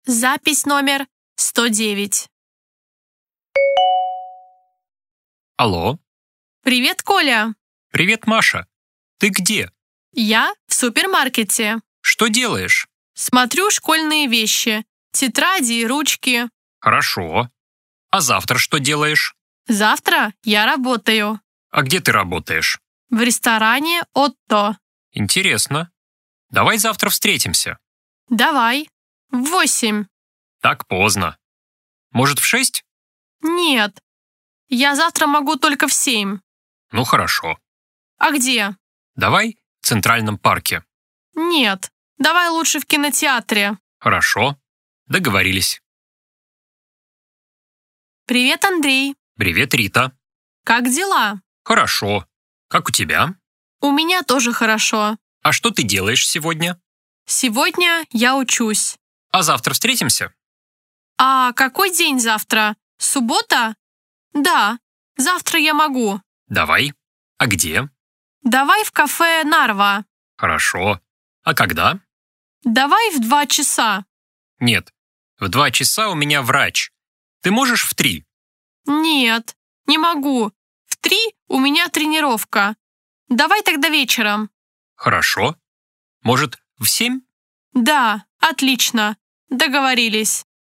Запись номер 109. Алло. Привет, Коля. Привет, Маша. Ты где? Я в супермаркете. Что делаешь? Смотрю школьные вещи. Тетради и ручки. Хорошо. А завтра что делаешь? Завтра я работаю. А где ты работаешь? В ресторане Отто. Интересно. Давай завтра встретимся. Давай. В 8. Так поздно. Может, в 6? Нет. Я завтра могу только в 7. Ну, хорошо. А где? Давай в Центральном парке. Нет. Давай лучше в кинотеатре. Хорошо. Договорились. Привет, Андрей. Привет, Рита. Как дела? Хорошо. Как у тебя? У меня тоже хорошо. А что ты делаешь сегодня? Сегодня я учусь. А завтра встретимся? А какой день завтра? Суббота? Да, завтра я могу. Давай. А где? Давай в кафе Нарва. Хорошо. А когда? Давай в 2 часа. Нет. В 2 часа у меня врач. Ты можешь в 3? Нет, не могу. В 3 у меня тренировка. Давай тогда вечером. Хорошо. Может, в 7? Да, отлично. Договорились.